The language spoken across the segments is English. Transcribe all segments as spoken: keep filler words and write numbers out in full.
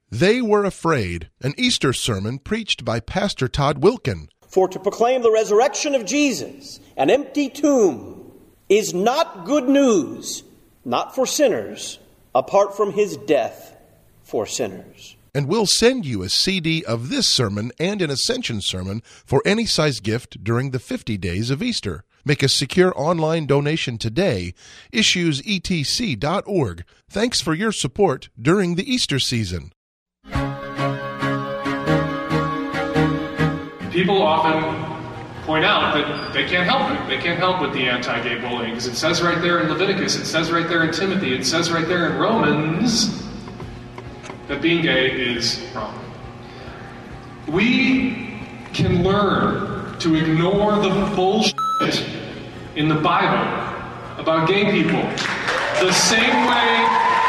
They Were Afraid, an Easter sermon preached by Pastor Todd Wilken. For to proclaim the resurrection of Jesus, an empty tomb, is not good news, not for sinners, apart from his death for sinners. And we'll send you a C D of this sermon and an Ascension sermon for any size gift during the fifty days of Easter. Make a secure online donation today. issues e t c dot org. Thanks for your support during the Easter season. People often point out that they can't help it. They can't help with the anti-gay bullying because it says right there in Leviticus, it says right there in Timothy, it says right there in Romans that being gay is wrong. We can learn to ignore the bullshit in the Bible about gay people the same way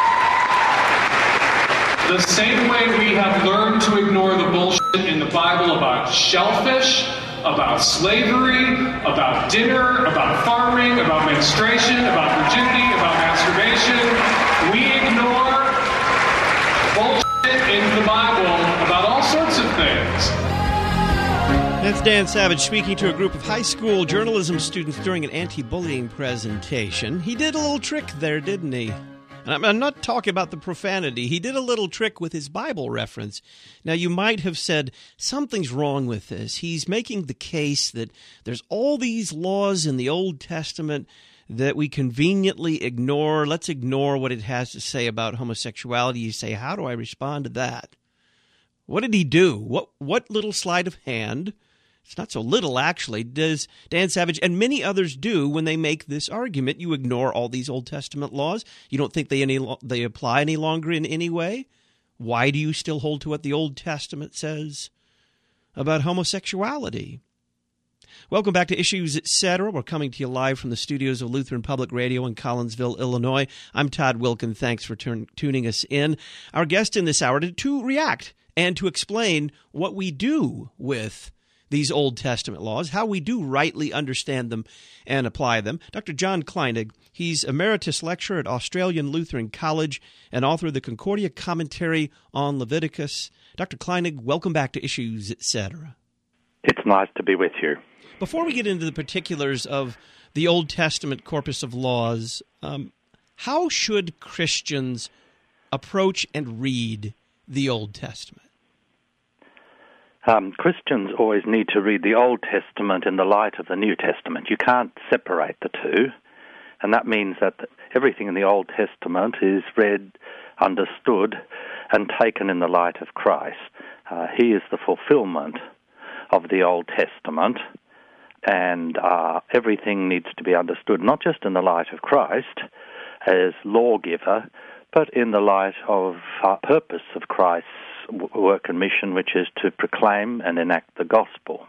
the same way we have learned to ignore the bullshit in the Bible about shellfish, about slavery, about dinner, about farming, about menstruation, about virginity, about masturbation. We ignore bullshit in the Bible about all sorts of things. That's Dan Savage speaking to a group of high school journalism students during an anti-bullying presentation. He did a little trick there, didn't he? And I'm not talking about the profanity. He did a little trick with his Bible reference. Now, you might have said, something's wrong with this. He's making the case that there's all these laws in the Old Testament that we conveniently ignore. Let's ignore what it has to say about homosexuality. You say, how do I respond to that? What did he do? What what little sleight of hand, it's not so little actually, does Dan Savage and many others do when they make this argument? You ignore all these Old Testament laws. You don't think they any they apply any longer in any way? Why do you still hold to what the Old Testament says about homosexuality? Welcome back to Issues, et cetera. We're coming to you live from the studios of Lutheran Public Radio in Collinsville, Illinois. I'm Todd Wilken. Thanks for turn, tuning us in. Our guest in this hour to, to react and to explain what we do with these Old Testament laws, how we do rightly understand them and apply them. Doctor John Kleinig, he's Emeritus Lecturer at Australian Lutheran College and author of the Concordia Commentary on Leviticus. Doctor Kleinig, welcome back to Issues, et cetera. It's nice to be with you. Before we get into the particulars of the Old Testament corpus of laws, um, how should Christians approach and read the Old Testament? Um, Christians always need to read the Old Testament in the light of the New Testament. You can't separate the two, and that means that everything in the Old Testament is read, understood, and taken in the light of Christ. Uh, he is the fulfillment of the Old Testament, and uh, everything needs to be understood not just in the light of Christ as lawgiver, but in the light of uh, purpose of Christ's work and mission, which is to proclaim and enact the gospel.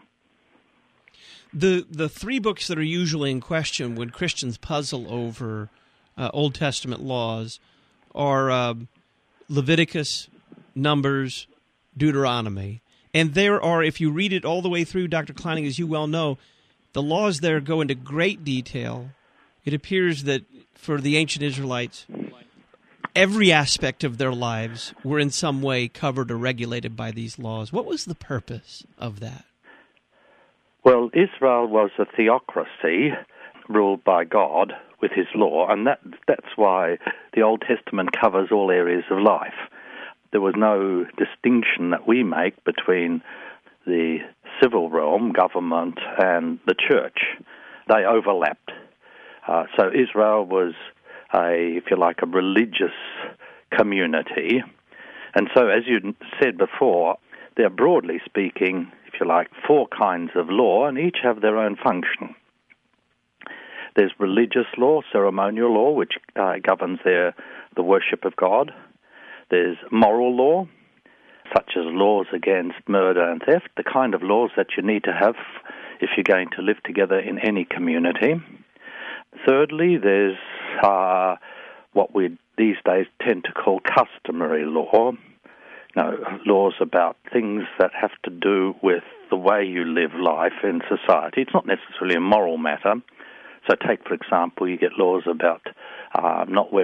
The the three books that are usually in question when Christians puzzle over uh, Old Testament laws are uh, Leviticus, Numbers, Deuteronomy. And there are, if you read it all the way through, Doctor Kleinig, as you well know, the laws there go into great detail. It appears that for the ancient Israelites, every aspect of their lives were in some way covered or regulated by these laws. What was the purpose of that? Well, Israel was a theocracy ruled by God with his law, and that that's why the Old Testament covers all areas of life. There was no distinction that we make between the civil realm, government, and the church. They overlapped. Uh, so Israel was a, if you like, a religious community. And so, as you said before, there are, broadly speaking, if you like, four kinds of law, and each have their own function. There's religious law, ceremonial law, which uh, governs their, the worship of God. There's moral law, such as laws against murder and theft, the kind of laws that you need to have if you're going to live together in any community. Thirdly, there's uh, what we these days tend to call customary law, you know, laws about things that have to do with the way you live life in society. It's not necessarily a moral matter. So take, for example, you get laws about uh, not wearing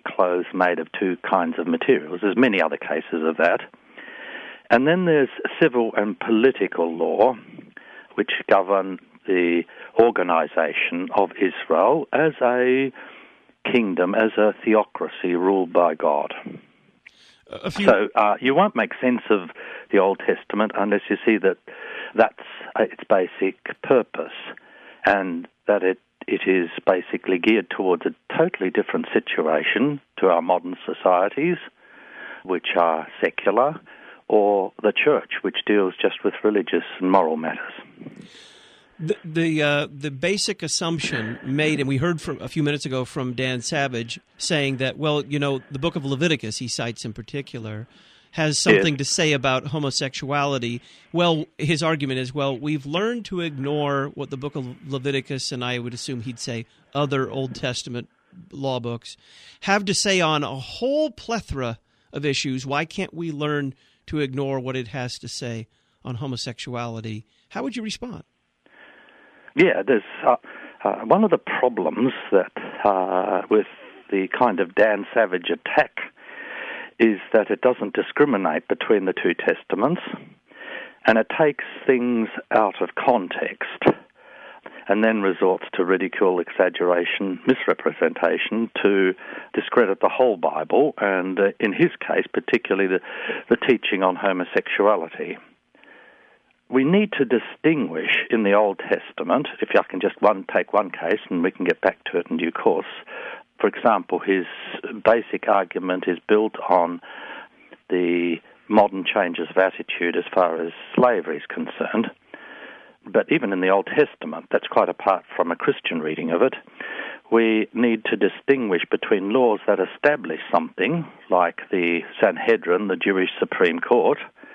clothes made of two kinds of materials. There's many other cases of that. And then there's civil and political law, which govern the organization of Israel as a kingdom, as a theocracy ruled by God. A few... So uh, you won't make sense of the Old Testament unless you see that that's its basic purpose, and that it, it is basically geared towards a totally different situation to our modern societies, which are secular, or the church, which deals just with religious and moral matters. The the, uh, the basic assumption made, and we heard from a few minutes ago from Dan Savage saying that, well, you know, the book of Leviticus, he cites in particular, has something yes. to say about homosexuality. Well, his argument is, well, we've learned to ignore what the book of Leviticus, and I would assume he'd say other Old Testament law books, have to say on a whole plethora of issues. Why can't we learn to ignore what it has to say on homosexuality? How would you respond? Yeah, there's uh, uh, one of the problems that uh, with the kind of Dan Savage attack is that it doesn't discriminate between the two testaments, and it takes things out of context and then resorts to ridicule, exaggeration, misrepresentation to discredit the whole Bible, and uh, in his case, particularly the, the teaching on homosexuality. We need to distinguish in the Old Testament, if I can just one take one case and we can get back to it in due course. For example, his basic argument is built on the modern changes of attitude as far as slavery is concerned. But even in the Old Testament, that's quite apart from a Christian reading of it, we need to distinguish between laws that establish something, like the Sanhedrin, the Jewish Supreme Court,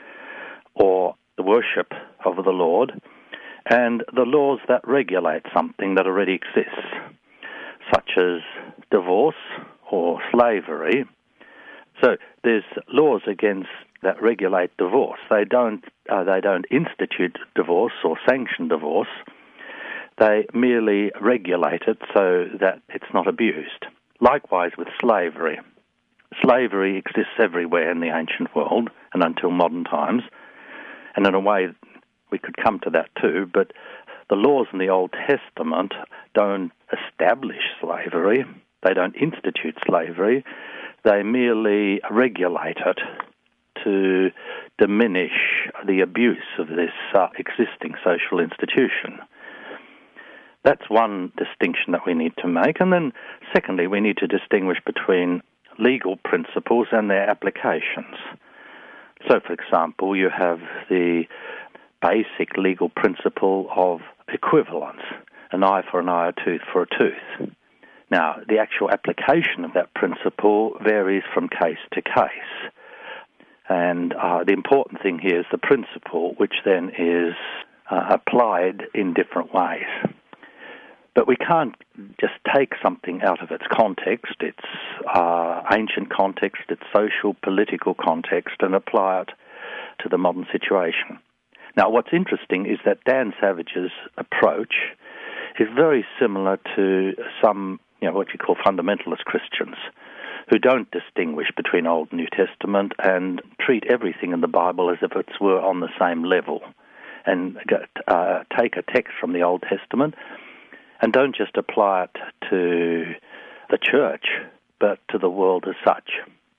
or the worship of the Lord, and the laws that regulate something that already exists, such as divorce or slavery. So there's laws against that regulate divorce. They don't uh, they don't institute divorce or sanction divorce. They merely regulate it so that it's not abused. Likewise with slavery. Slavery exists everywhere in the ancient world and until modern times. And in a way, we could come to that too, but the laws in the Old Testament don't establish slavery. They don't institute slavery. They merely regulate it to diminish the abuse of this uh, existing social institution. That's one distinction that we need to make. And then, secondly, we need to distinguish between legal principles and their applications. So, for example, you have the basic legal principle of equivalence, an eye for an eye, a tooth for a tooth. Now, the actual application of that principle varies from case to case. And uh, the important thing here is the principle, which then is uh, applied in different ways. But we can't just take something out of its context, its uh, ancient context, its social, political context, and apply it to the modern situation. Now, what's interesting is that Dan Savage's approach is very similar to some, you know, what you call fundamentalist Christians, who don't distinguish between Old and New Testament and treat everything in the Bible as if it were on the same level, and uh, take a text from the Old Testament and don't just apply it to the church, but to the world as such.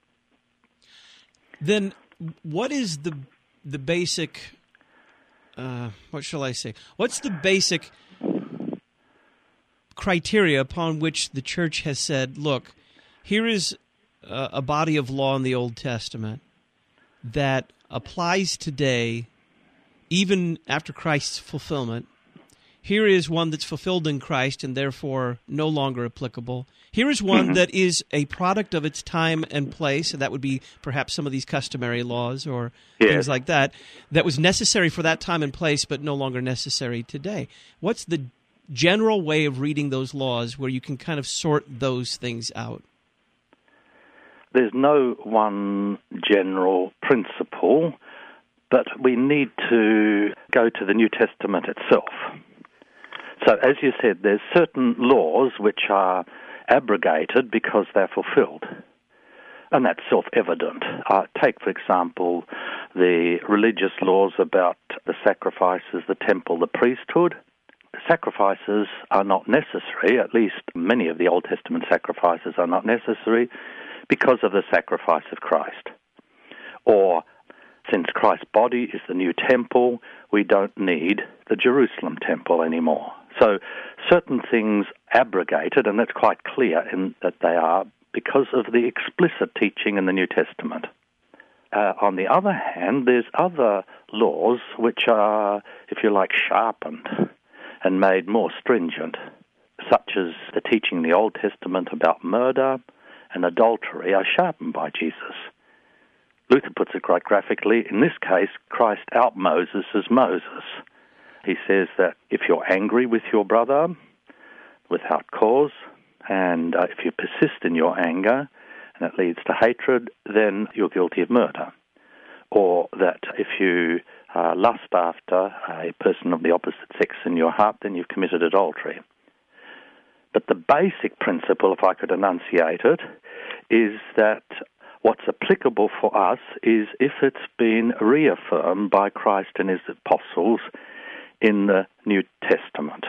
Then what is the the basic, uh, what shall I say, what's the basic criteria upon which the church has said, look, here is a, a body of law in the Old Testament that applies today, even after Christ's fulfillment. Here is one that's fulfilled in Christ and therefore no longer applicable. Here is one mm-hmm. that is a product of its time and place, and that would be perhaps some of these customary laws or yes. things like that, that was necessary for that time and place but no longer necessary today. What's the general way of reading those laws where you can kind of sort those things out? There's no one general principle, but we need to go to the New Testament itself. So, as you said, there's certain laws which are abrogated because they're fulfilled. And that's self-evident. Uh, take, for example, the religious laws about the sacrifices, the temple, the priesthood. Sacrifices are not necessary, at least many of the Old Testament sacrifices are not necessary, because of the sacrifice of Christ. Or, since Christ's body is the new temple, we don't need the Jerusalem temple anymore. So certain things abrogated, and that's quite clear in that they are because of the explicit teaching in the New Testament. Uh, on the other hand, there's other laws which are, if you like, sharpened and made more stringent, such as the teaching in the Old Testament about murder and adultery are sharpened by Jesus. Luther puts it quite graphically. In this case, Christ out-Moses as Moses. He says that if you're angry with your brother without cause, and uh, if you persist in your anger, and it leads to hatred, then you're guilty of murder. Or that if you uh, lust after a person of the opposite sex in your heart, then you've committed adultery. But the basic principle, if I could enunciate it, is that what's applicable for us is if it's been reaffirmed by Christ and his apostles in the New Testament.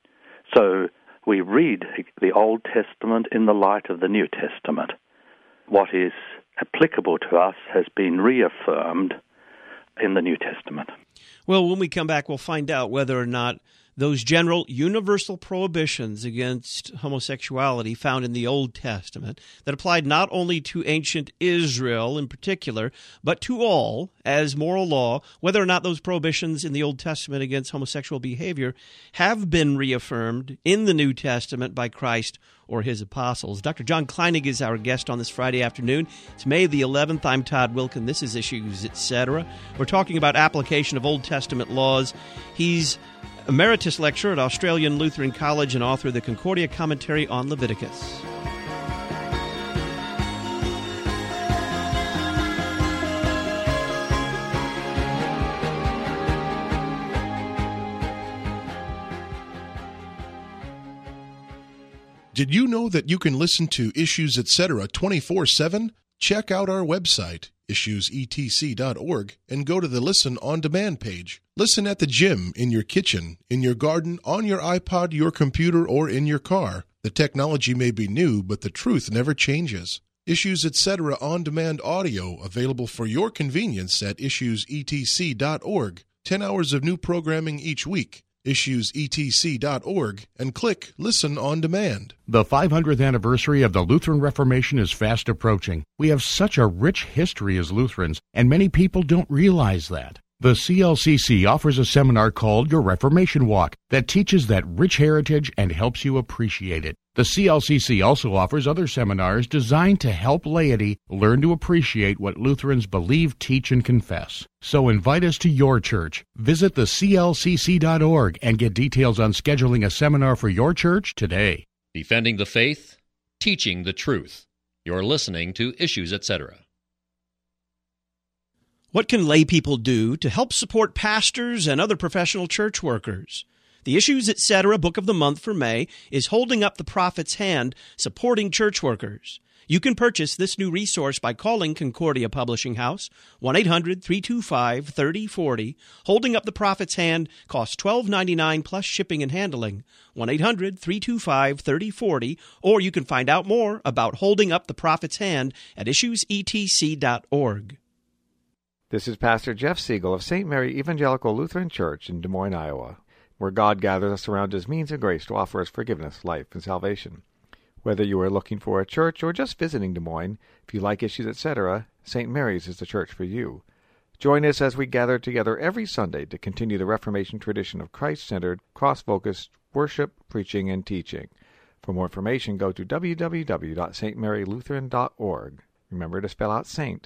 So we read the Old Testament in the light of the New Testament. What is applicable to us has been reaffirmed in the New Testament. Well, when we come back, we'll find out whether or not those general universal prohibitions against homosexuality found in the Old Testament that applied not only to ancient Israel in particular, but to all as moral law, whether or not those prohibitions in the Old Testament against homosexual behavior have been reaffirmed in the New Testament by Christ or his apostles. Doctor John Kleinig is our guest on this Friday afternoon. It's May the eleventh. I'm Todd Wilkin. This is Issues, et cetera. We're talking about application of Old Testament laws. He's Emeritus Lecturer at Australian Lutheran College and author of the Concordia Commentary on Leviticus. Did you know that you can listen to Issues, et cetera twenty-four seven? Check out our website, issues e t c dot org, and go to the Listen on Demand page. Listen at the gym, in your kitchen, in your garden, on your iPod, your computer, or in your car. The technology may be new, but the truth never changes. Issues, et cetera on-demand audio available for your convenience at issues e t c dot org. Ten hours of new programming each week. issues e t c dot org and click Listen on Demand. The five hundredth anniversary of the Lutheran Reformation is fast approaching. We have such a rich history as Lutherans, and many people don't realize that. The C L C C offers a seminar called Your Reformation Walk that teaches that rich heritage and helps you appreciate it. The C L C C also offers other seminars designed to help laity learn to appreciate what Lutherans believe, teach, and confess. So invite us to your church. Visit the c l c c dot org and get details on scheduling a seminar for your church today. Defending the faith, teaching the truth. You're listening to Issues, et cetera. What can lay people do to help support pastors and other professional church workers? The Issues, et cetera book of the month for May is Holding Up the Prophet's Hand, Supporting Church Workers. You can purchase this new resource by calling Concordia Publishing House, one eight hundred three two five three zero four zero. Holding Up the Prophet's Hand costs twelve ninety-nine plus shipping and handling, one eight hundred three two five three zero four zero, or you can find out more about Holding Up the Prophet's Hand at issues e t c dot org. This is Pastor Jeff Siegel of Saint Mary Evangelical Lutheran Church in Des Moines, Iowa, where God gathers us around his means of grace to offer us forgiveness, life, and salvation. Whether you are looking for a church or just visiting Des Moines, if you like Issues, et cetera, Saint Mary's is the church for you. Join us as we gather together every Sunday to continue the Reformation tradition of Christ-centered, cross-focused worship, preaching, and teaching. For more information, go to w w w dot st mary lutheran dot org. Remember to spell out saint.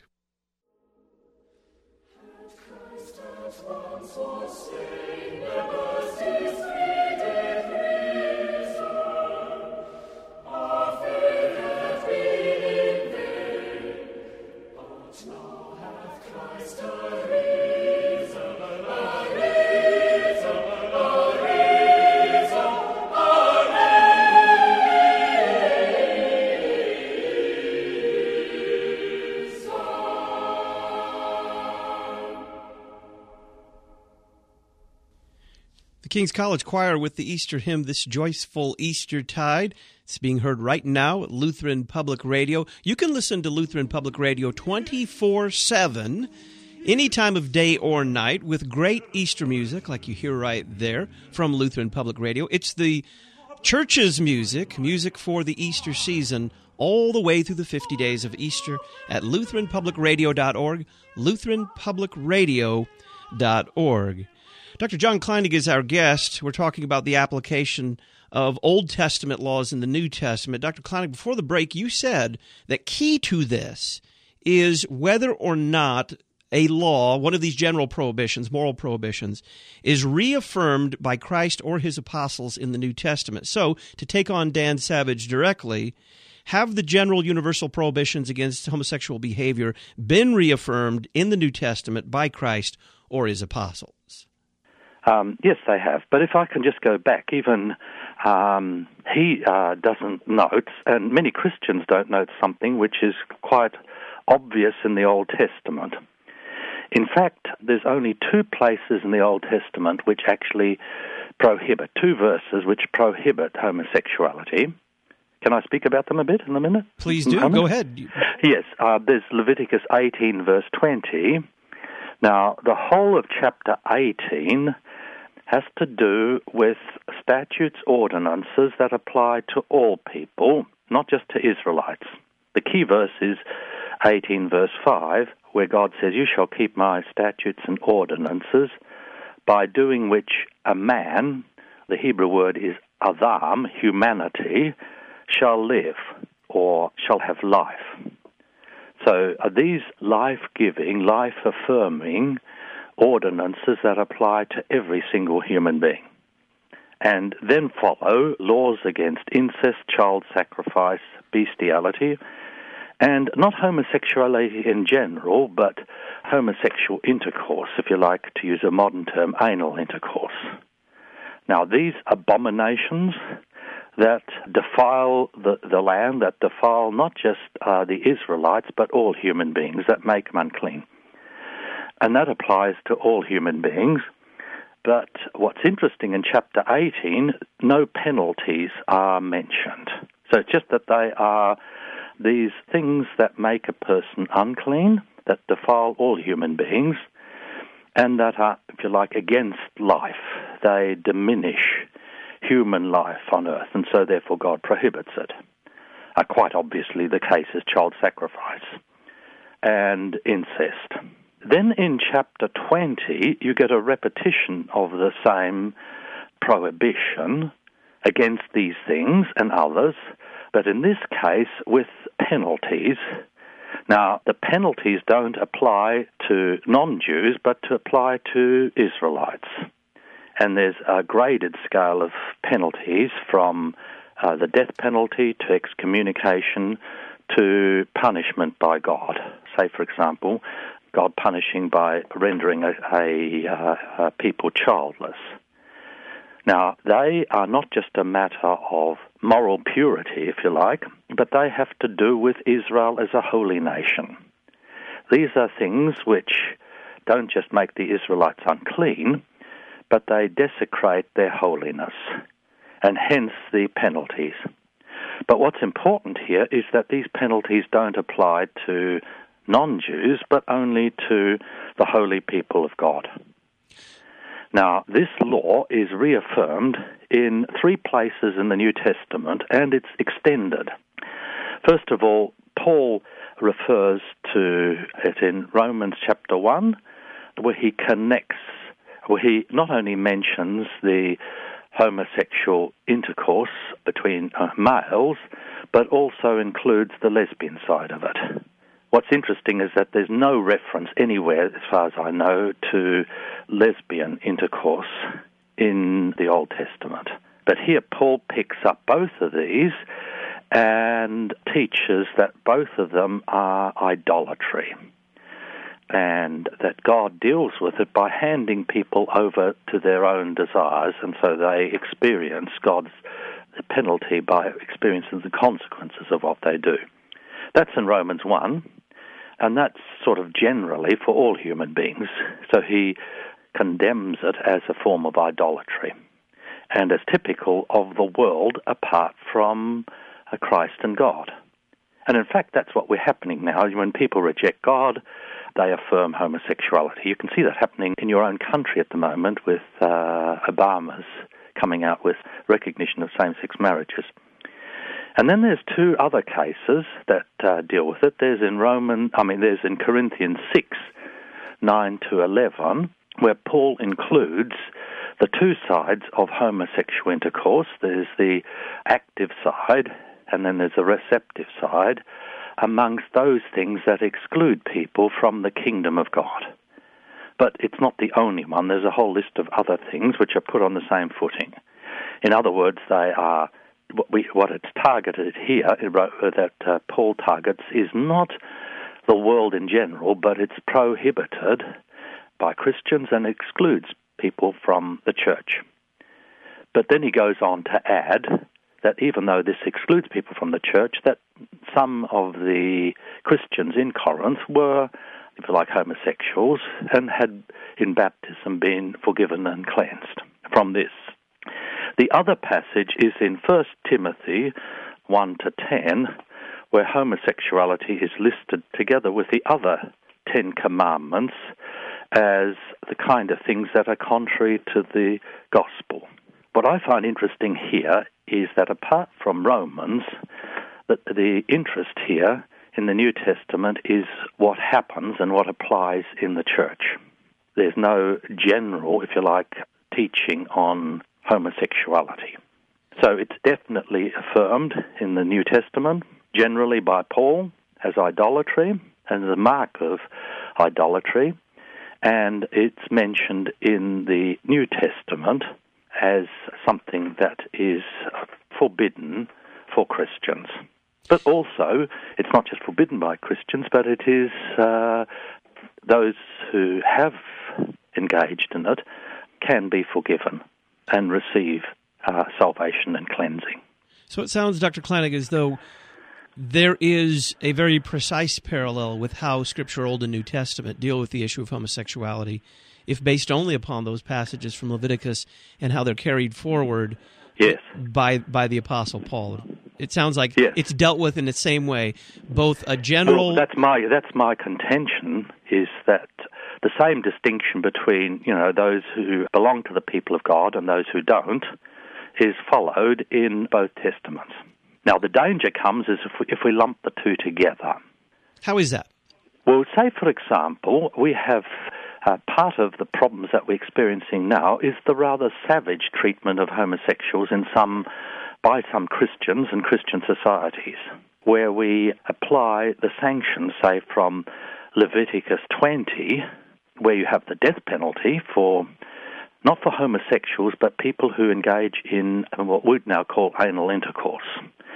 The King's College Choir with the Easter hymn, This Joyful Easter Tide. It's being heard right now at Lutheran Public Radio. You can listen to Lutheran Public Radio twenty-four seven, any time of day or night, with great Easter music, like you hear right there from Lutheran Public Radio. It's the church's music, music for the Easter season, all the way through the fifty days of Easter at lutheran public radio dot org, lutheran public radio dot org. Doctor John Kleinig is our guest. We're talking about the application of Old Testament laws in the New Testament. Doctor Kleinig, before the break, you said that key to this is whether or not a law, one of these general prohibitions, moral prohibitions, is reaffirmed by Christ or his apostles in the New Testament. So, to take on Dan Savage directly, have the general universal prohibitions against homosexual behavior been reaffirmed in the New Testament by Christ or his apostles? Um, yes, they have. But if I can just go back, even um, he uh, doesn't note, and many Christians don't note something which is quite obvious in the Old Testament. In fact, there's only two places in the Old Testament which actually prohibit, two verses which prohibit homosexuality. Can I speak about them a bit in a minute? Please do. Go ahead. Yes, uh, there's Leviticus eighteen, verse twenty. Now, the whole of chapter eighteen has to do with statutes, ordinances that apply to all people, not just to Israelites. The key verse is eighteen, verse five, where God says, "You shall keep my statutes and ordinances, by doing which a man," the Hebrew word is Adam, humanity, "shall live," or shall have life. So are these life-giving, life-affirming ordinances that apply to every single human being. And then follow laws against incest, child sacrifice, bestiality, and not homosexuality in general, but homosexual intercourse, if you like to use a modern term, anal intercourse. Now, these abominations that defile the, the land, that defile not just uh, the Israelites, but all human beings, that make them unclean. And that applies to all human beings. But what's interesting, in chapter eighteen, no penalties are mentioned. So it's just that they are these things that make a person unclean, that defile all human beings, and that are, if you like, against life. They diminish human life on earth, and so therefore God prohibits it. Uh, quite obviously the case is child sacrifice and incest. Then in chapter twenty, you get a repetition of the same prohibition against these things and others, but in this case with penalties. Now, the penalties don't apply to non-Jews, but to apply to Israelites. And there's a graded scale of penalties from uh, the death penalty to excommunication to punishment by God. Say, for example, God punishing by rendering a, a, uh, a people childless. Now, they are not just a matter of moral purity, if you like, but they have to do with Israel as a holy nation. These are things which don't just make the Israelites unclean, but they desecrate their holiness, and hence the penalties. But what's important here is that these penalties don't apply to non-Jews, but only to the holy people of God. Now, this law is reaffirmed in three places in the New Testament, and it's extended. First of all, Paul refers to it in Romans chapter one, where he connects, where he not only mentions the homosexual intercourse between uh, males, but also includes the lesbian side of it. What's interesting is that there's no reference anywhere, as far as I know, to lesbian intercourse in the Old Testament. But here Paul picks up both of these and teaches that both of them are idolatry, and that God deals with it by handing people over to their own desires, and so they experience God's penalty by experiencing the consequences of what they do. That's in Romans one, and that's sort of generally for all human beings. So he condemns it as a form of idolatry. and as typical of the world apart from uh, Christ and God. And in fact, that's what we're happening now. When people reject God, they affirm homosexuality. You can see that happening in your own country at the moment with uh, Obama's coming out with recognition of same-sex marriages. And then there's two other cases that uh, deal with it. There's in Roman, I mean, there's in Corinthians six, nine to eleven, where Paul includes the two sides of homosexual intercourse. There's the active side, and then there's the receptive side, amongst those things that exclude people from the kingdom of God. But it's not the only one. There's a whole list of other things which are put on the same footing. In other words, they are what, we, what it's targeted here, that uh, Paul targets, is not the world in general, but it's prohibited by Christians and excludes people from the church. But then he goes on to add that even though this excludes people from the church, that some of the Christians in Corinth were, if you like, homosexuals and had in baptism been forgiven and cleansed from this. The other passage is in First Timothy one to ten, where homosexuality is listed together with the other Ten Commandments as the kind of things that are contrary to the gospel. What I find interesting here is that apart from Romans, that the interest here in the New Testament is what happens and what applies in the church. There's no general, if you like, teaching on homosexuality. So it's definitely affirmed in the New Testament, generally by Paul, as idolatry, and the mark of idolatry, and it's mentioned in the New Testament as something that is forbidden for Christians. But also, it's not just forbidden by Christians, but it is uh, those who have engaged in it can be forgiven and receive uh, salvation and cleansing. So it sounds, Doctor Kleinig, as though there is a very precise parallel with how Scripture, Old and New Testament, deal with the issue of homosexuality, if based only upon those passages from Leviticus and how they're carried forward yes. by by the Apostle Paul. It sounds like yes. it's dealt with in the same way, both a general... Well, that's my that's my contention, is that the same distinction between, you know, those who belong to the people of God and those who don't is followed in both testaments. Now, the danger comes is if we, if we lump the two together. How is that? Well, say, for example, we have uh, part of the problems that we're experiencing now is the rather savage treatment of homosexuals in some by some Christians and Christian societies, where we apply the sanctions, say, from Leviticus twenty, where you have the death penalty for, not for homosexuals, but people who engage in what we'd now call anal intercourse.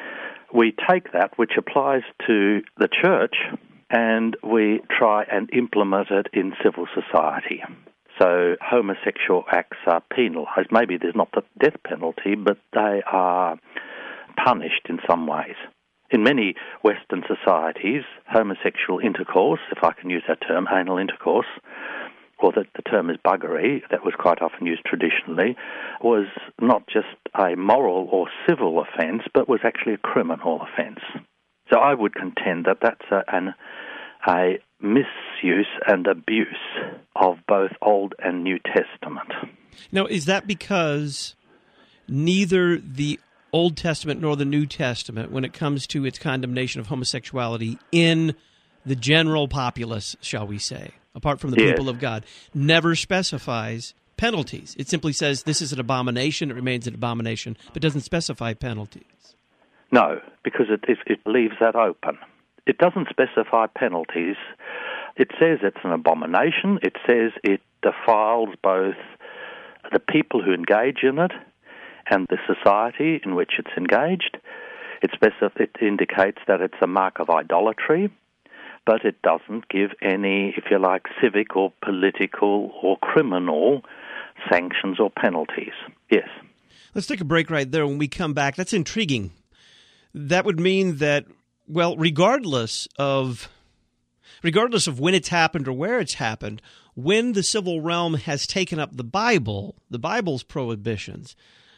We take that, which applies to the church, and we try and implement it in civil society. So homosexual acts are penalized. Maybe there's not the death penalty, but they are punished in some ways. In many Western societies, homosexual intercourse, if I can use that term, anal intercourse, or that the term is buggery, that was quite often used traditionally, was not just a moral or civil offence, but was actually a criminal offence. So I would contend that that's a, an, a misuse and abuse of both Old and New Testament. Now, is that because neither the Old Testament nor the New Testament, when it comes to its condemnation of homosexuality in the general populace, shall we say, apart from the yes. people of God, never specifies penalties? It simply says this is an abomination, it remains an abomination, but doesn't specify penalties. No, because it, it, it leaves that open. It doesn't specify penalties. It says it's an abomination. It says it defiles both the people who engage in it and the society in which it's engaged. It, specif- it indicates that it's a mark of idolatry, but it doesn't give any, if you like, civic or political or criminal sanctions or penalties. Yes. Let's take a break right there. When we come back, that's intriguing. That would mean that, well, regardless of regardless of when it's happened or where it's happened, when the civil realm has taken up the Bible, the Bible's prohibitions,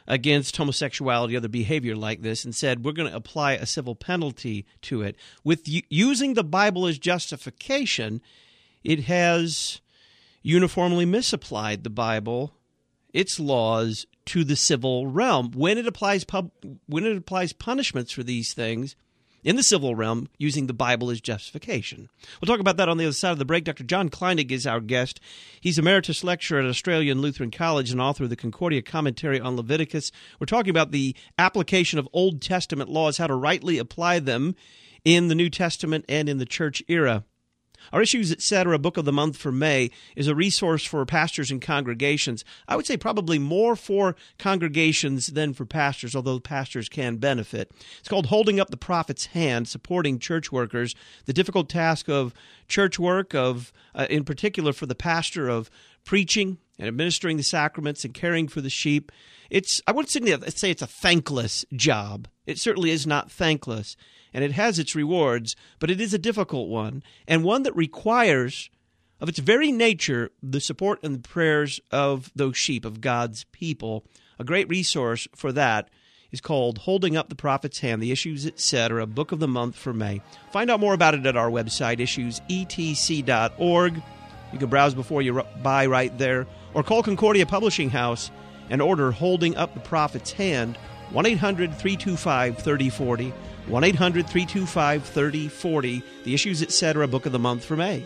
against homosexuality, other behavior like this, and said we're going to apply a civil penalty to it. With u- using the Bible as justification, it has uniformly misapplied the Bible, its laws, to the civil realm. When it applies pub- when it applies punishments for these things in the civil realm, using the Bible as justification. We'll talk about that on the other side of the break. Doctor John Kleinig is our guest. He's emeritus lecturer at Australian Lutheran College and author of the Concordia Commentary on Leviticus. We're talking about the application of Old Testament laws, how to rightly apply them in the New Testament and in the church era. Our Issues, et cetera, Book of the Month for May is a resource for pastors and congregations. I would say probably more for congregations than for pastors, although pastors can benefit. It's called Holding Up the Prophet's Hand, Supporting Church Workers, the difficult task of church work, of uh, in particular for the pastor, of preaching and administering the sacraments and caring for the sheep. It's I wouldn't say it's a thankless job. It certainly is not thankless. And it has its rewards, but it is a difficult one, and one that requires, of its very nature, the support and the prayers of those sheep, of God's people. A great resource for that is called Holding Up the Prophet's Hand, the Issues, et cetera, Book of the Month for May. Find out more about it at our website, issues e t c dot org. You can browse before you buy right there, or call Concordia Publishing House and order Holding Up the Prophet's Hand, one eight hundred three two five three oh four oh. one eight hundred three two five three oh four oh, the Issues, et cetera, Book of the Month for May.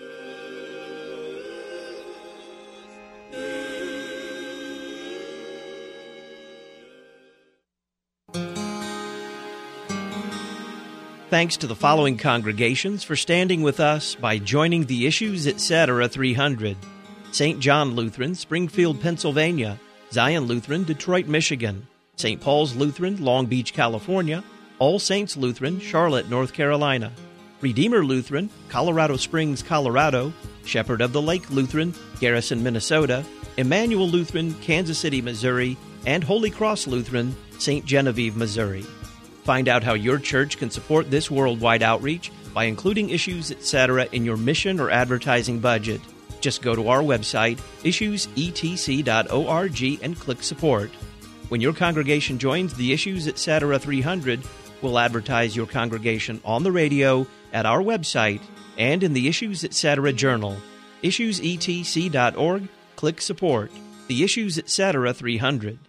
Thanks to the following congregations for standing with us by joining the Issues, et cetera, three hundred. Saint John Lutheran, Springfield, Pennsylvania. Zion Lutheran, Detroit, Michigan. Saint Paul's Lutheran, Long Beach, California. All Saints Lutheran, Charlotte, North Carolina. Redeemer Lutheran, Colorado Springs, Colorado. Shepherd of the Lake Lutheran, Garrison, Minnesota. Emmanuel Lutheran, Kansas City, Missouri. And Holy Cross Lutheran, Saint Genevieve, Missouri. Find out how your church can support this worldwide outreach by including Issues, et cetera, in your mission or advertising budget. Just go to our website, issues e t c dot org, and click Support. When your congregation joins the Issues, et cetera, three hundred, we'll advertise your congregation on the radio, at our website, and in the Issues, et cetera, Journal. issues e t c dot org, click Support. The Issues, et cetera, three hundred.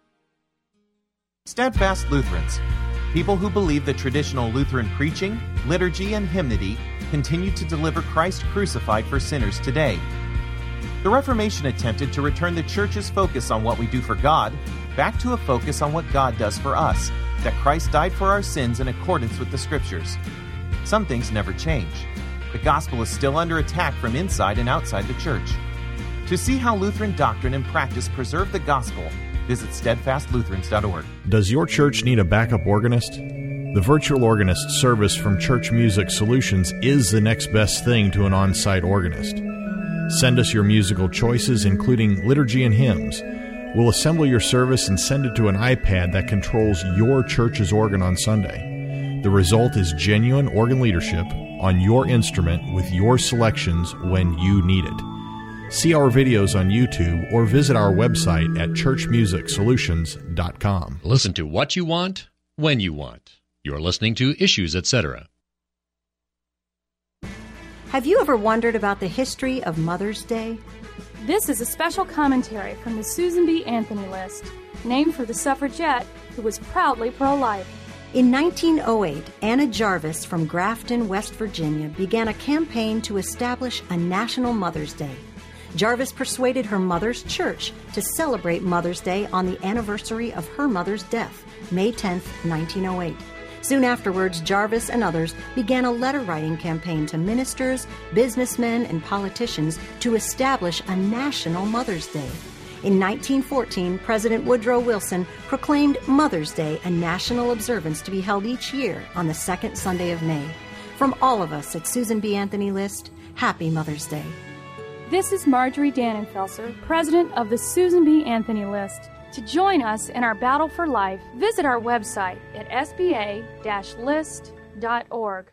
Steadfast Lutherans, people who believe that traditional Lutheran preaching, liturgy, and hymnody continue to deliver Christ crucified for sinners today. The Reformation attempted to return the Church's focus on what we do for God back to a focus on what God does for us, that Christ died for our sins in accordance with the Scriptures. Some things never change. The gospel is still under attack from inside and outside the Church. To see how Lutheran doctrine and practice preserve the gospel, visit steadfast lutherans dot org. Does your church need a backup organist? The virtual organist service from Church Music Solutions is the next best thing to an on-site organist. Send us your musical choices, including liturgy and hymns. We'll assemble your service and send it to an iPad that controls your church's organ on Sunday. The result is genuine organ leadership on your instrument with your selections when you need it. See our videos on YouTube or visit our website at church music solutions dot com. Listen to what you want, when you want. You're listening to Issues, et cetera. Have you ever wondered about the history of Mother's Day? This is a special commentary from the Susan B. Anthony List, named for the suffragette who was proudly pro-life. In nineteen oh eight, Anna Jarvis from Grafton, West Virginia, began a campaign to establish a National Mother's Day. Jarvis persuaded her mother's church to celebrate Mother's Day on the anniversary of her mother's death, May tenth, nineteen oh eight. Soon afterwards, Jarvis and others began a letter-writing campaign to ministers, businessmen, and politicians to establish a national Mother's Day. In nineteen fourteen, President Woodrow Wilson proclaimed Mother's Day a national observance to be held each year on the second Sunday of May. From all of us at Susan B. Anthony List, Happy Mother's Day. This is Marjorie Dannenfelser, president of the Susan B. Anthony List. To join us in our battle for life, visit our website at s b a dash list dot org.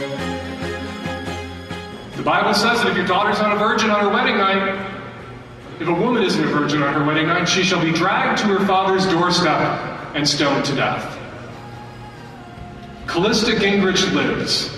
The Bible says that if your daughter's not a virgin on her wedding night, If a woman isn't a virgin on her wedding night, she shall be dragged to her father's doorstep and stoned to death. Callista Gingrich lives.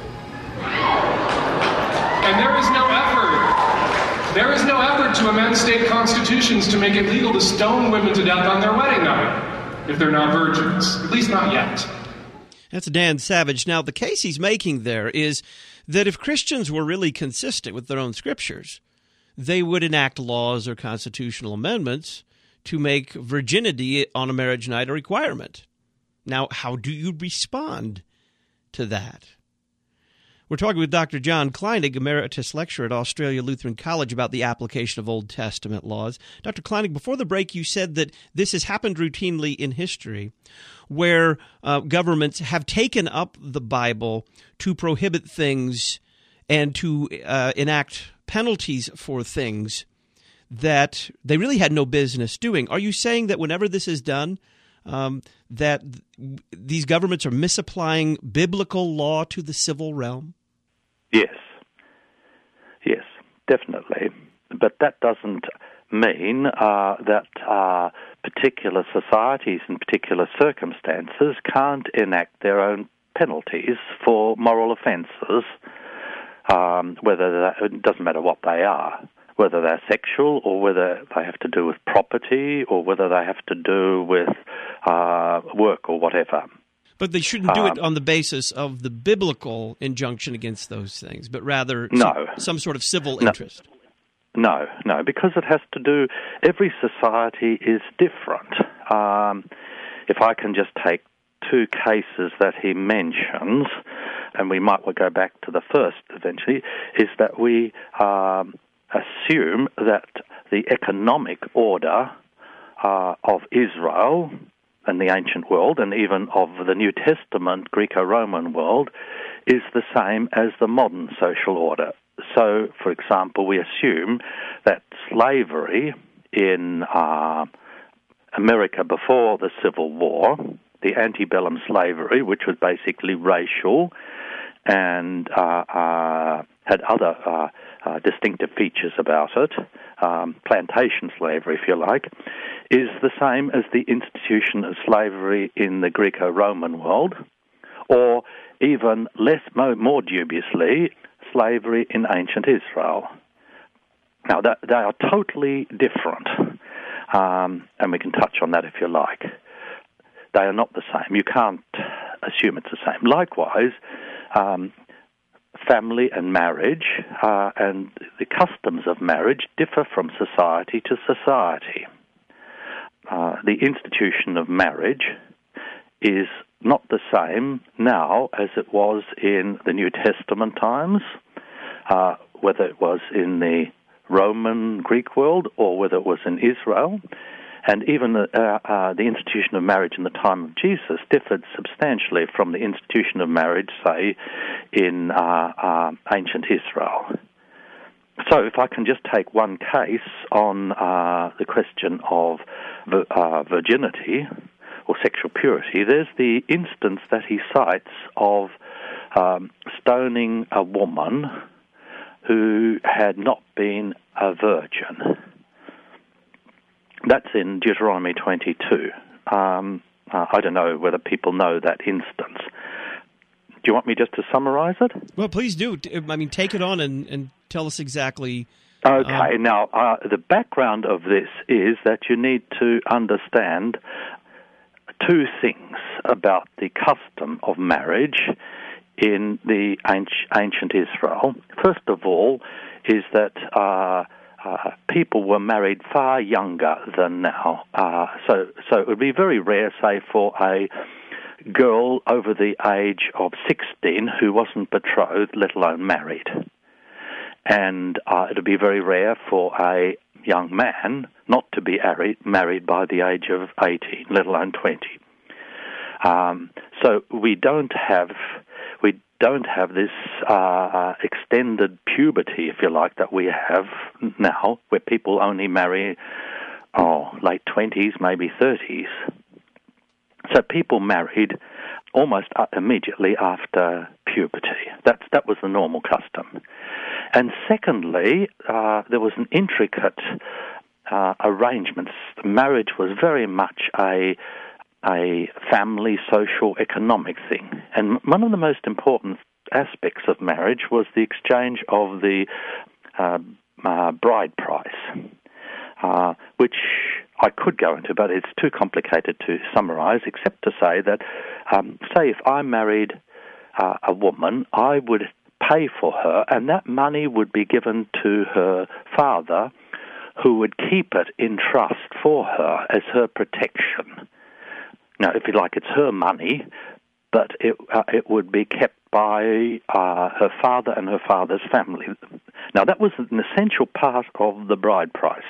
And there is no effort, there is no effort to amend state constitutions to make it legal to stone women to death on their wedding night, if they're not virgins, at least not yet. That's Dan Savage. Now, the case he's making there is that if Christians were really consistent with their own scriptures, they would enact laws or constitutional amendments to make virginity on a marriage night a requirement. Now, how do you respond to that? We're talking with Doctor John Kleinig, Emeritus Lecturer at Australia Lutheran College, about the application of Old Testament laws. Doctor Kleinig, before the break, you said that this has happened routinely in history, where uh, governments have taken up the Bible to prohibit things and to uh, enact penalties for things that they really had no business doing. Are you saying that whenever this is done, um, that th- these governments are misapplying biblical law to the civil realm? Yes. Yes, definitely. But that doesn't mean uh, that uh, particular societies in particular circumstances can't enact their own penalties for moral offences, um, whether that, it doesn't matter what they are, whether they're sexual or whether they have to do with property or whether they have to do with uh, work or whatever. But they shouldn't do um, it on the basis of the biblical injunction against those things, but rather no, some, some sort of civil no, interest. No, no, because it has to do, every society is different. Um, if I can just take two cases that he mentions, and we might well go back to the first eventually, is that we um, assume that the economic order uh, of Israel and the ancient world, and even of the New Testament Greco-Roman world, is the same as the modern social order. So, for example, we assume that slavery in uh, America before the Civil War, the antebellum slavery, which was basically racial and uh, uh, had other uh, uh, distinctive features about it, um, plantation slavery, if you like, is the same as the institution of slavery in the Greco-Roman world, or even less, more dubiously, slavery in ancient Israel. Now, that, they are totally different, um, and we can touch on that if you like. They are not the same. You can't assume it's the same. Likewise, um, family and marriage uh, and the customs of marriage differ from society to society. Uh, the institution of marriage is not the same now as it was in the New Testament times, uh, whether it was in the Roman Greek world or whether it was in Israel. And even uh, uh, the institution of marriage in the time of Jesus differed substantially from the institution of marriage, say, in uh, uh, ancient Israel. So if I can just take one case on uh, the question of uh, virginity or sexual purity, there's the instance that he cites of um, stoning a woman who had not been a virgin. That's in Deuteronomy twenty-two. Um, uh, I don't know whether people know that instance. Do you want me just to summarize it? Well, please do. I mean, take it on and, and tell us exactly. Okay, um, now, uh, the background of this is that you need to understand two things about the custom of marriage in the ancient Israel. First of all, is that uh, uh, people were married far younger than now. Uh, so, so it would be very rare, say, for a girl over the age of sixteen who wasn't betrothed, let alone married. And uh, it would be very rare for a young man not to be married, married by the age of eighteen, let alone twenty. Um, so we don't have we don't have this uh, uh, extended puberty, if you like, that we have now, where people only marry oh late twenties, maybe thirties. So people married almost immediately after puberty. That's that was the normal custom. And secondly, uh, there was an intricate uh, arrangements. Marriage was very much a a family, social, economic thing. And one of the most important aspects of marriage was the exchange of the uh, uh, bride price, uh, which I could go into, but it's too complicated to summarize, except to say that, um, say if I married uh, a woman, I would pay for her, and that money would be given to her father, who would keep it in trust for her as her protection. Now, if you like, it's her money, but it uh, it would be kept by uh, her father and her father's family. Now, that was an essential part of the bride price.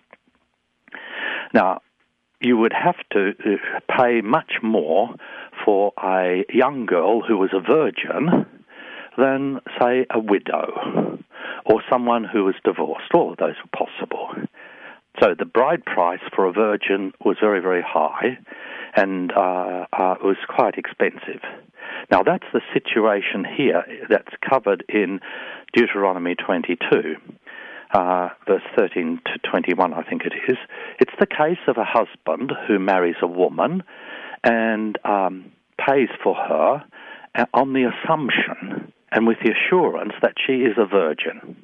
Now, you would have to pay much more for a young girl who was a virgin than, say, a widow or someone who was divorced. All of those were possible. So the bride price for a virgin was very, very high, and uh, uh, it was quite expensive. Now, that's the situation here that's covered in Deuteronomy twenty-two, uh, verse thirteen to twenty-one, I think it is. It's the case of a husband who marries a woman and um, pays for her on the assumption and with the assurance that she is a virgin.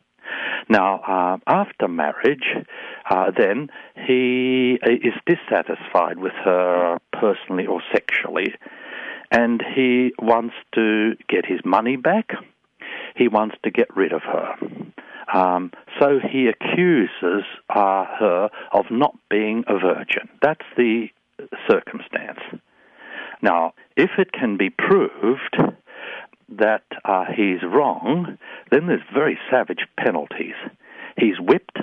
Now, uh, after marriage, uh, then he is dissatisfied with her personally or sexually, and he wants to get his money back. He wants to get rid of her. Um, so he accuses uh, her of not being a virgin. That's the circumstance. Now, if it can be proved that uh, he's wrong, then there's very savage penalties. He's whipped.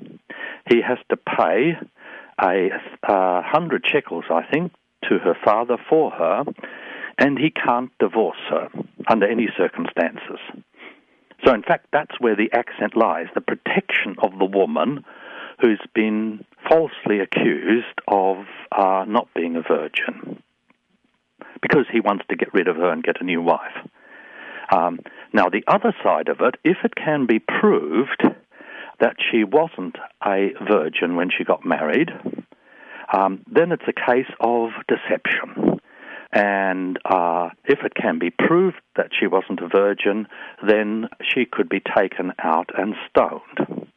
He has to pay a uh, hundred shekels, I think, to her father for her, and he can't divorce her under any circumstances. So, in fact, that's where the accent lies, the protection of the woman who's been falsely accused of uh, not being a virgin, because he wants to get rid of her and get a new wife. Um, now, the other side of it, if it can be proved that she wasn't a virgin when she got married, um, then it's a case of deception. And uh, if it can be proved that she wasn't a virgin, then she could be taken out and stoned.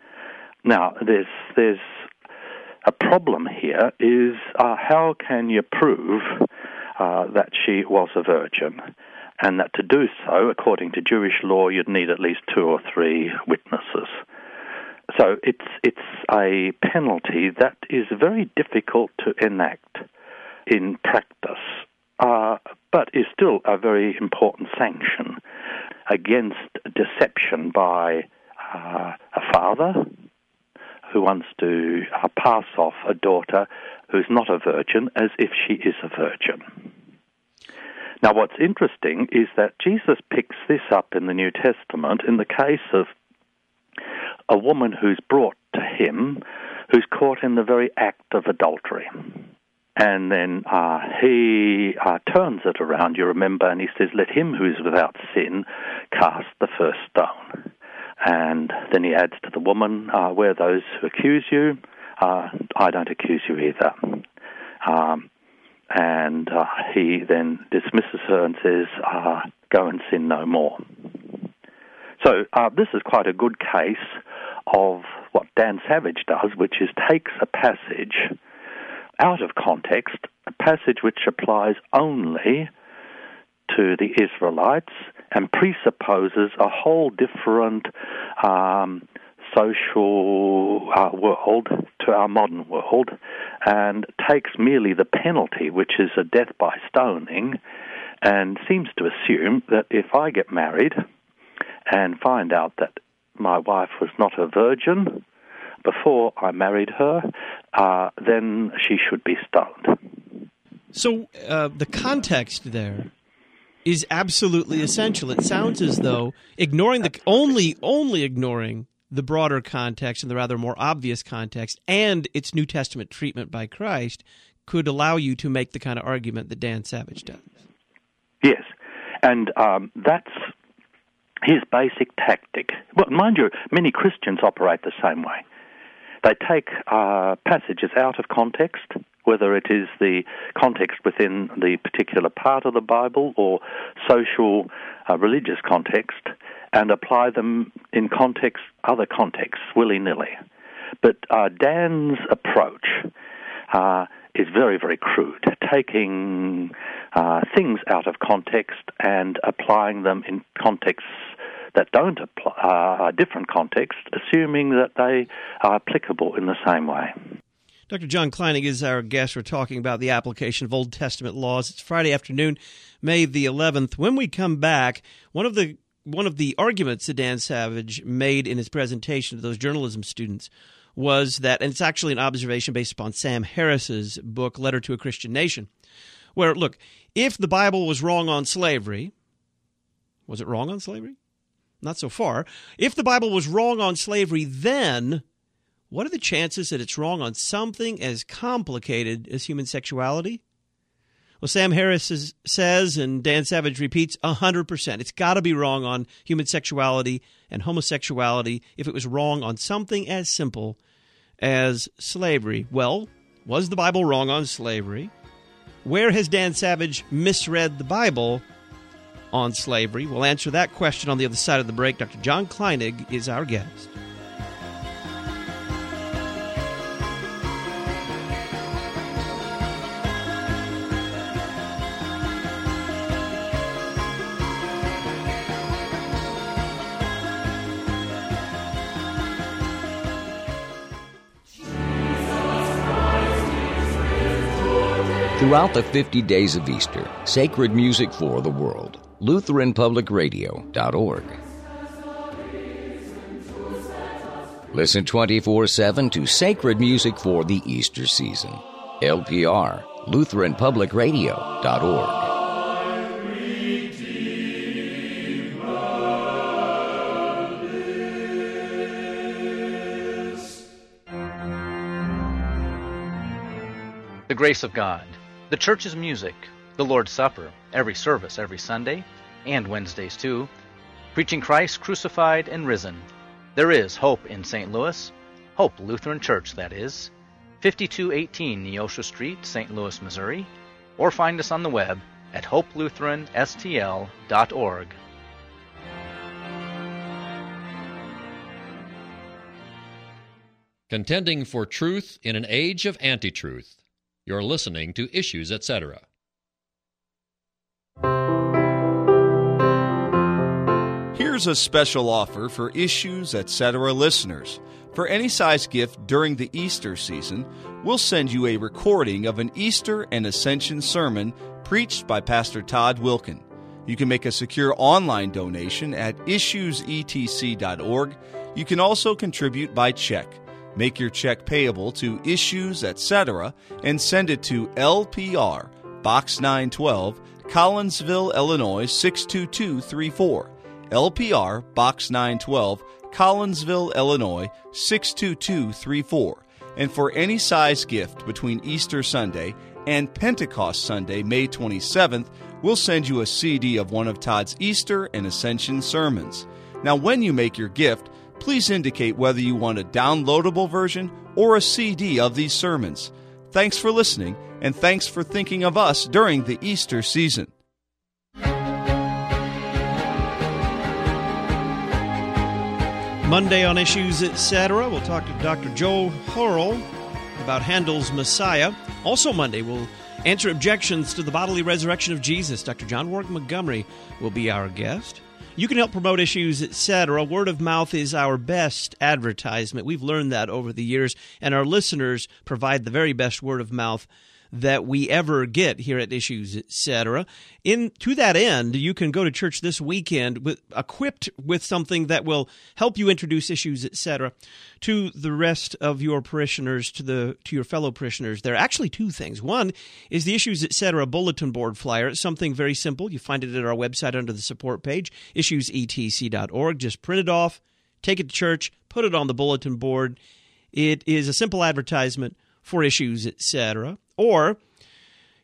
Now, there's there's a problem here is uh, how can you prove uh, that she was a virgin? And that to do so, according to Jewish law, you'd need at least two or three witnesses. So it's it's a penalty that is very difficult to enact in practice, uh, but is still a very important sanction against deception by uh, a father who wants to uh, pass off a daughter who's not a virgin as if she is a virgin. Now, what's interesting is that Jesus picks this up in the New Testament in the case of a woman who's brought to him who's caught in the very act of adultery. And then uh, he uh, turns it around, you remember, and he says, let him who is without sin cast the first stone. And then he adds to the woman, uh, where those who accuse you, uh, I don't accuse you either. Um And uh, he then dismisses her and says, uh, go and sin no more. So uh, this is quite a good case of what Dan Savage does, which is takes a passage out of context, a passage which applies only to the Israelites and presupposes a whole different um, social uh, world to our modern world, and takes merely the penalty, which is a death by stoning, and seems to assume that if I get married and find out that my wife was not a virgin before I married her, uh, then she should be stoned. So uh, the context there is absolutely essential. It sounds as though ignoring the only only ignoring the broader context and the rather more obvious context and its New Testament treatment by Christ could allow you to make the kind of argument that Dan Savage does. Yes, and um, that's his basic tactic. Well, mind you, many Christians operate the same way. They take uh, passages out of context, whether it is the context within the particular part of the Bible or social, uh, religious context, and apply them in context, other contexts, willy-nilly. But uh, Dan's approach uh, is very, very crude, taking uh, things out of context and applying them in contexts that don't apply, uh, different contexts, assuming that they are applicable in the same way. Doctor John Kleinig is our guest. We're talking about the application of Old Testament laws. It's Friday afternoon, May the eleventh. When we come back, one of the one of the arguments that Dan Savage made in his presentation to those journalism students was that, and it's actually an observation based upon Sam Harris's book, Letter to a Christian Nation, where, look, if the Bible was wrong on slavery, was it wrong on slavery? Not so far. If the Bible was wrong on slavery, then what are the chances that it's wrong on something as complicated as human sexuality? Well, Sam Harris is, says, and Dan Savage repeats, one hundred percent. It's got to be wrong on human sexuality and homosexuality if it was wrong on something as simple as slavery. Well, was the Bible wrong on slavery? Where has Dan Savage misread the Bible on slavery? We'll answer that question on the other side of the break. Doctor John Kleinig is our guest. Throughout the fifty days of Easter, sacred music for the world. Lutheran Public Radio dot org. Listen twenty-four seven to sacred music for the Easter season. L P R, Lutheran Public Radio dot org. The grace of God. The church's music, the Lord's Supper, every service every Sunday, and Wednesdays too, preaching Christ crucified and risen. There is hope in Saint Louis, Hope Lutheran Church, that is, fifty-two eighteen Neosho Street, Saint Louis, Missouri, or find us on the web at hope lutheran s t l dot org. Contending for truth in an age of anti-truth. You're listening to Issues, et cetera. Here's a special offer for Issues, et cetera listeners. For any size gift during the Easter season, we'll send you a recording of an Easter and Ascension sermon preached by Pastor Todd Wilkin. You can make a secure online donation at issues e t c dot org. You can also contribute by check. Make your check payable to Issues, et cetera, and send it to L P R, Box nine twelve, Collinsville, Illinois six two two three four. L P R, Box nine twelve, Collinsville, Illinois six two two three four. And for any size gift between Easter Sunday and Pentecost Sunday, May twenty-seventh, we'll send you a C D of one of Todd's Easter and Ascension sermons. Now, when you make your gift, please indicate whether you want a downloadable version or a C D of these sermons. Thanks for listening, and thanks for thinking of us during the Easter season. Monday on Issues, et cetera. We'll talk to Doctor Joe Horrell about Handel's Messiah. Also Monday, we'll answer objections to the bodily resurrection of Jesus. Doctor John Warwick Montgomery will be our guest. You can help promote Issues, et cetera. Word of mouth is our best advertisement. We've learned that over the years, and our listeners provide the very best word of mouth that we ever get here at Issues, et cetera. In to that end, you can go to church this weekend with, equipped with something that will help you introduce Issues, et cetera, to the rest of your parishioners, to the to your fellow parishioners. There are actually two things. One is the Issues, et cetera bulletin board flyer. It's something very simple. You find it at our website under the support page, issues e t c dot org. Just print it off, take it to church, put it on the bulletin board. It is a simple advertisement for Issues, et cetera. Or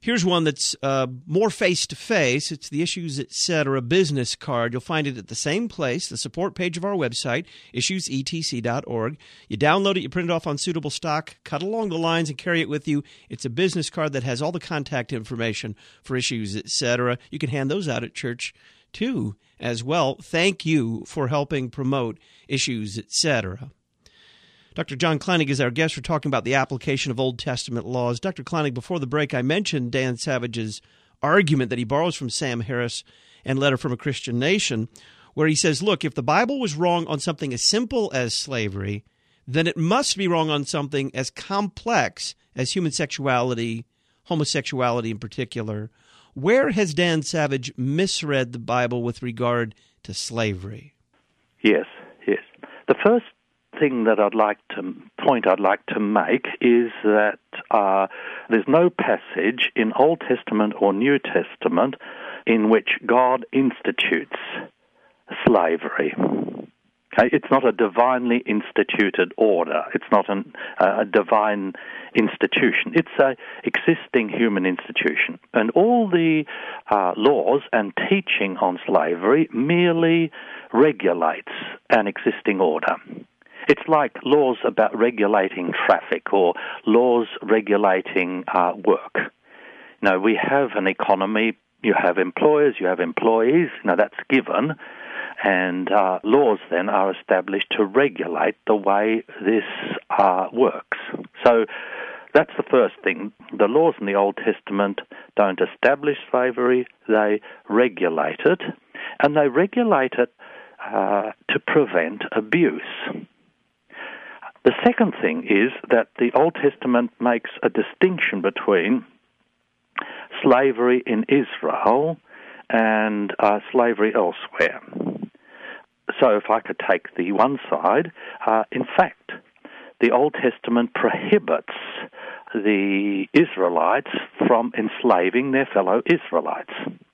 Here's one that's uh, more face-to-face. It's the Issues Etc. business card. You'll find it at the same place, the support page of our website, issues e t c dot org. You download it, you print it off on suitable stock, cut along the lines, and carry it with you. It's a business card that has all the contact information for Issues Etc. You can hand those out at church, too, as well. Thank you for helping promote Issues Etc. Doctor John Kleinig is our guest. We're talking about the application of Old Testament laws. Doctor Kleinig, before the break, I mentioned Dan Savage's argument that he borrows from Sam Harris and Letter from a Christian Nation, where he says, look, if the Bible was wrong on something as simple as slavery, then it must be wrong on something as complex as human sexuality, homosexuality in particular. Where has Dan Savage misread the Bible with regard to slavery? Yes, yes. The first thing that I'd like to point I'd like to make is that uh, there's no passage in Old Testament or New Testament in which God institutes slavery. Okay, it's not a divinely instituted order. It's not an, uh, a divine institution. It's a existing human institution. And all the uh, laws and teaching on slavery merely regulates an existing order. It's like laws about regulating traffic or laws regulating uh, work. You know, we have an economy, you have employers, you have employees, you know, that's given, and uh, laws then are established to regulate the way this uh, works. So that's the first thing. The laws in the Old Testament don't establish slavery, they regulate it, and they regulate it uh, to prevent abuse. The second thing is that the Old Testament makes a distinction between slavery in Israel and uh, slavery elsewhere. So if I could take the one side, uh, in fact, the Old Testament prohibits the Israelites from enslaving their fellow Israelites.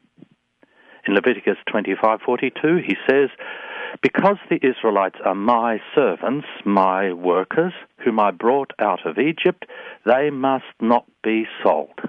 In Leviticus twenty-five forty-two, he says, because the Israelites are my servants, my workers, whom I brought out of Egypt, they must not be sold.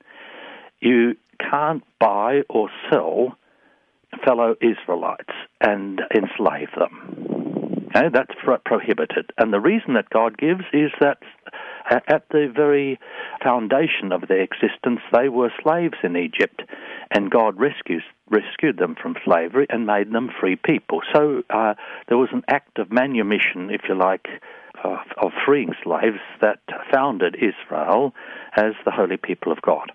You can't buy or sell fellow Israelites and enslave them. Okay, that's prohibited. And the reason that God gives is that at the very foundation of their existence, they were slaves in Egypt, and God rescues, rescued them from slavery and made them free people. So uh, there was an act of manumission, if you like, uh, of freeing slaves that founded Israel as the holy people of God.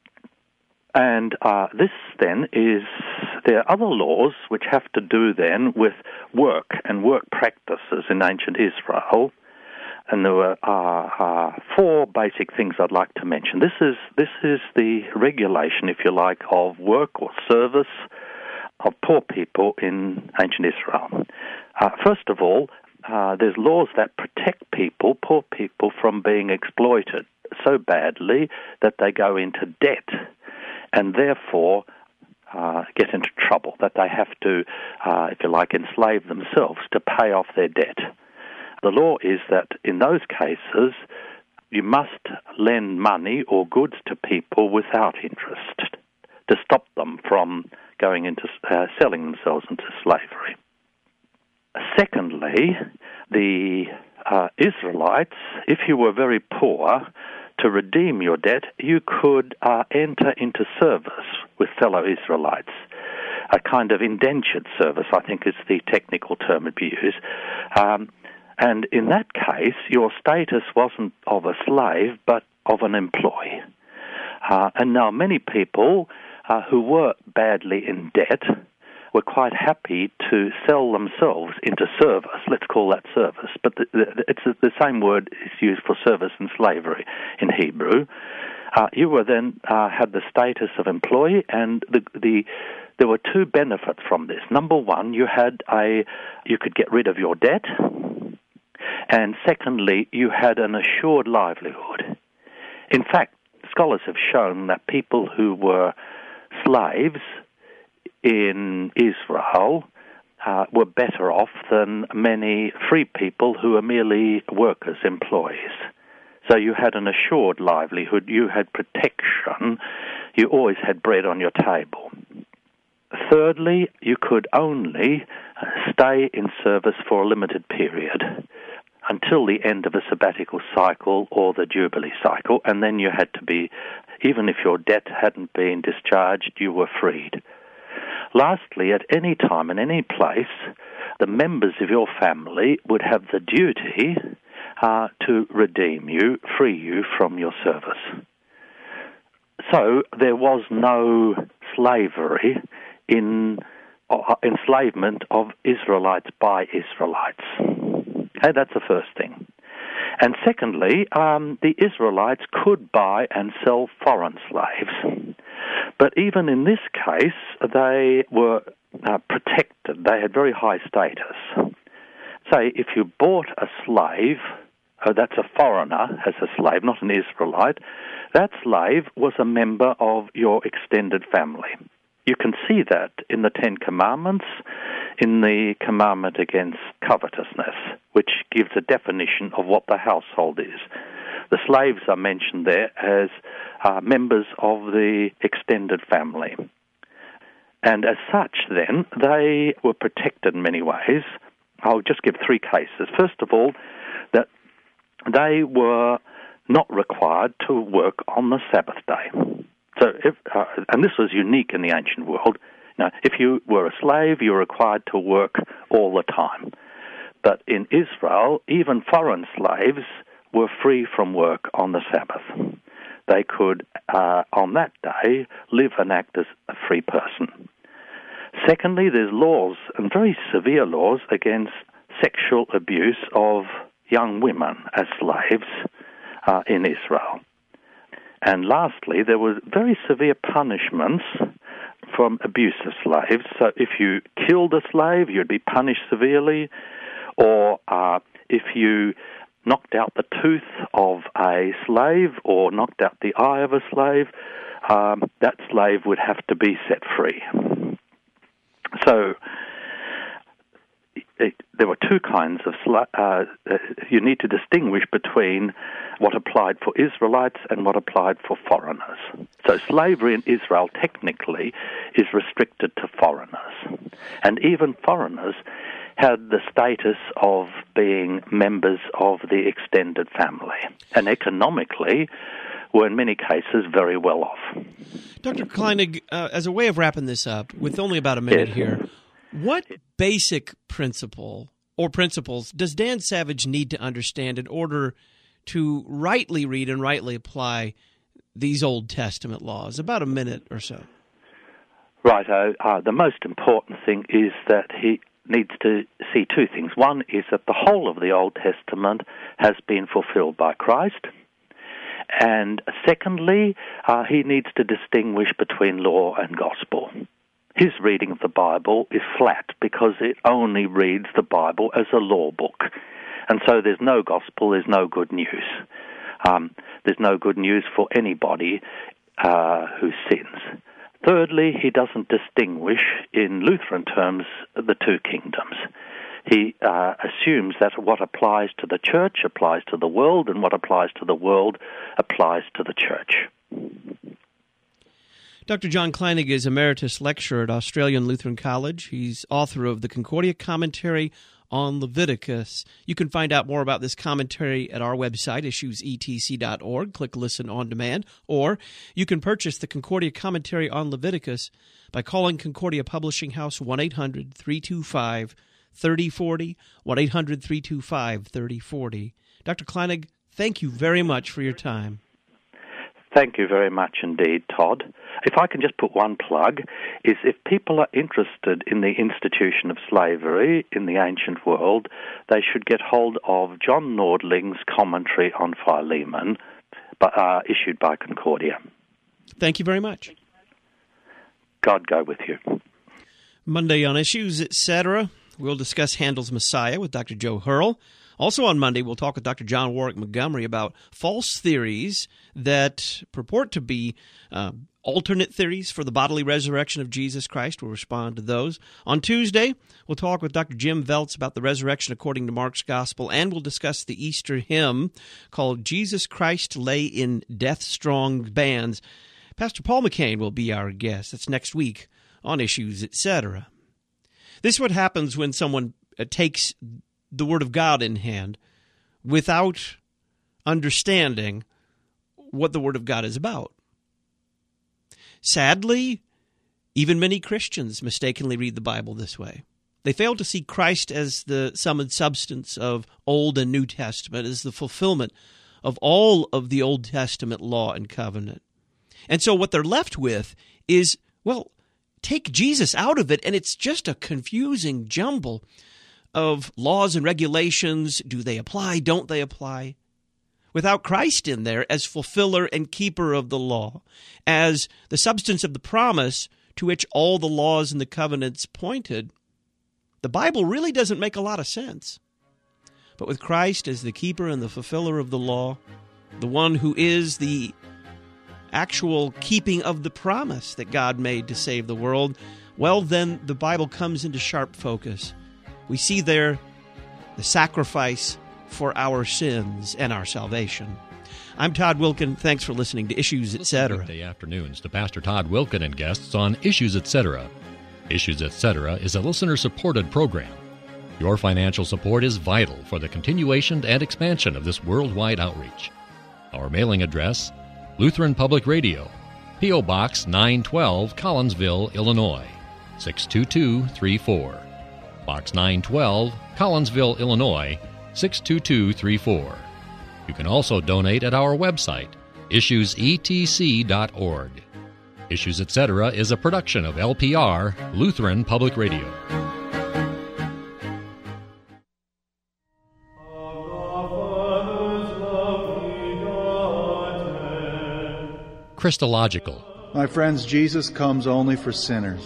And uh, this then is, there are other laws which have to do then with work and work practices in ancient Israel. And there were uh, uh, four basic things I'd like to mention. This is this is the regulation, if you like, of work or service of poor people in ancient Israel. Uh, first of all, uh, there's laws that protect people, poor people, from being exploited so badly that they go into debt and therefore uh, get into trouble, that they have to, uh, if you like, enslave themselves to pay off their debt. The law is that in those cases, you must lend money or goods to people without interest to stop them from going into uh, selling themselves into slavery. Secondly, the uh, Israelites, if you were very poor, to redeem your debt, you could uh, enter into service with fellow Israelites. A kind of indentured service, I think is the technical term would be used. Um, And in that case, your status wasn't of a slave, but of an employee. Uh, and now many people uh, who were badly in debt were quite happy to sell themselves into service. Let's call that service. But the, the, it's the same word is used for service and slavery in Hebrew. Uh, you were then uh, had the status of employee, and the the there were two benefits from this. Number one, you had a you could get rid of your debt. And secondly, you had an assured livelihood. In fact, scholars have shown that people who were slaves in Israel uh, were better off than many free people who are merely workers, employees. So you had an assured livelihood, you had protection, you always had bread on your table. Thirdly, you could only stay in service for a limited period until the end of a sabbatical cycle or the Jubilee cycle, and then you had to be, even if your debt hadn't been discharged, you were freed. Lastly, at any time and any place, the members of your family would have the duty uh, to redeem you, free you from your service. So there was no slavery in uh, enslavement of Israelites by Israelites. Okay, that's the first thing. And secondly, um, the Israelites could buy and sell foreign slaves. But even in this case, they were uh, protected. They had very high status. Say, if you bought a slave, oh, that's a foreigner as a slave, not an Israelite, that slave was a member of your extended family. You can see that in the Ten Commandments, in the commandment against covetousness, which gives a definition of what the household is. The slaves are mentioned there as uh, members of the extended family. And as such, then, they were protected in many ways. I'll just give three cases. First of all, that they were not required to work on the Sabbath day. So, if, uh, and this was unique in the ancient world. Now, if you were a slave, you were required to work all the time. But in Israel, even foreign slaves were free from work on the Sabbath. They could, uh, on that day, live and act as a free person. Secondly, there's laws, and very severe laws, against sexual abuse of young women as slaves uh, in Israel. And lastly, there were very severe punishments from abuse of slaves. So if you killed a slave, you'd be punished severely, or uh, if you knocked out the tooth of a slave or knocked out the eye of a slave, um, that slave would have to be set free. So it, there were two kinds of sla- uh, you need to distinguish between what applied for Israelites and what applied for foreigners. So slavery in Israel technically is restricted to foreigners. And even foreigners had the status of being members of the extended family, and economically were in many cases very well off. Doctor Kleinig, uh, as a way of wrapping this up, with only about a minute yes. here, what basic principle or principles does Dan Savage need to understand in order to rightly read and rightly apply these Old Testament laws? About a minute or so. Right. Uh, uh, the most important thing is that he needs to see two things. One is that the whole of the Old Testament has been fulfilled by Christ. And secondly, uh, he needs to distinguish between law and gospel. His reading of the Bible is flat because it only reads the Bible as a law book. And so there's no gospel, there's no good news. Um, there's no good news for anybody uh, who sins. Thirdly, he doesn't distinguish, in Lutheran terms, the two kingdoms. He uh, assumes that what applies to the church applies to the world, and what applies to the world applies to the church. Doctor John Kleinig is Emeritus Lecturer at Australian Lutheran College. He's author of the Concordia Commentary on Leviticus. You can find out more about this commentary at our website, issues e t c dot org. Click Listen on Demand. Or you can purchase the Concordia Commentary on Leviticus by calling Concordia Publishing House one eight hundred three two five three oh four oh, one eight hundred three two five three oh four oh. Doctor Kleinig, thank you very much for your time. Thank you very much indeed, Todd. If I can just put one plug, is if people are interested in the institution of slavery in the ancient world, they should get hold of John Nordling's commentary on Philemon, uh, issued by Concordia. Thank you very much. God go with you. Monday on Issues, et cetera, we'll discuss Handel's Messiah with Doctor Joe Hurl. Also on Monday, we'll talk with Doctor John Warwick Montgomery about false theories that purport to be uh, alternate theories for the bodily resurrection of Jesus Christ. We'll respond to those. On Tuesday, we'll talk with Doctor Jim Veltz about the resurrection according to Mark's Gospel, and we'll discuss the Easter hymn called Jesus Christ Lay in Death-Strong Bands. Pastor Paul McCain will be our guest. That's next week on Issues, et cetera. This is what happens when someone uh, takes the Word of God in hand without understanding what the Word of God is about. Sadly, even many Christians mistakenly read the Bible this way. They fail to see Christ as the sum and substance of Old and New Testament, as the fulfillment of all of the Old Testament law and covenant. And so what they're left with is, well, take Jesus out of it, and it's just a confusing jumble of laws and regulations. Do they apply? Don't they apply? Without Christ in there as fulfiller and keeper of the law, as the substance of the promise to which all the laws and the covenants pointed, the Bible really doesn't make a lot of sense. But with Christ as the keeper and the fulfiller of the law, the one who is the actual keeping of the promise that God made to save the world, well, then the Bible comes into sharp focus. We see there the sacrifice for our sins and our salvation. I'm Todd Wilkin. Thanks for listening to Issues, et cetera. Weekday afternoons to Pastor Todd Wilkin and guests on Issues, et cetera. Issues, et cetera is a listener-supported program. Your financial support is vital for the continuation and expansion of this worldwide outreach. Our mailing address, Lutheran Public Radio, P O. Box nine twelve, Collinsville, Illinois, six two two three four. Box nine twelve, Collinsville, Illinois, six two two three four. You can also donate at our website, issues e t c dot org. Issues, et cetera is a production of L P R, Lutheran Public Radio. Christological. My friends, Jesus comes only for sinners.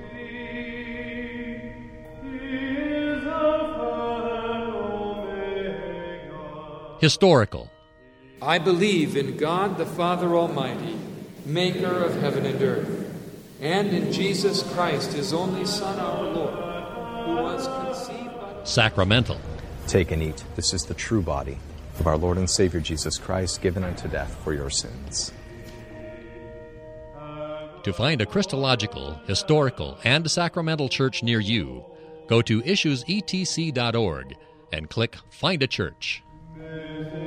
Historical. I believe in God the Father Almighty, maker of heaven and earth, and in Jesus Christ, his only Son, our Lord, who was conceived by... Sacramental. Take and eat. This is the true body of our Lord and Savior Jesus Christ, given unto death for your sins. To find a Christological, historical, and sacramental church near you, go to issues e t c dot org and click Find a Church. Amen.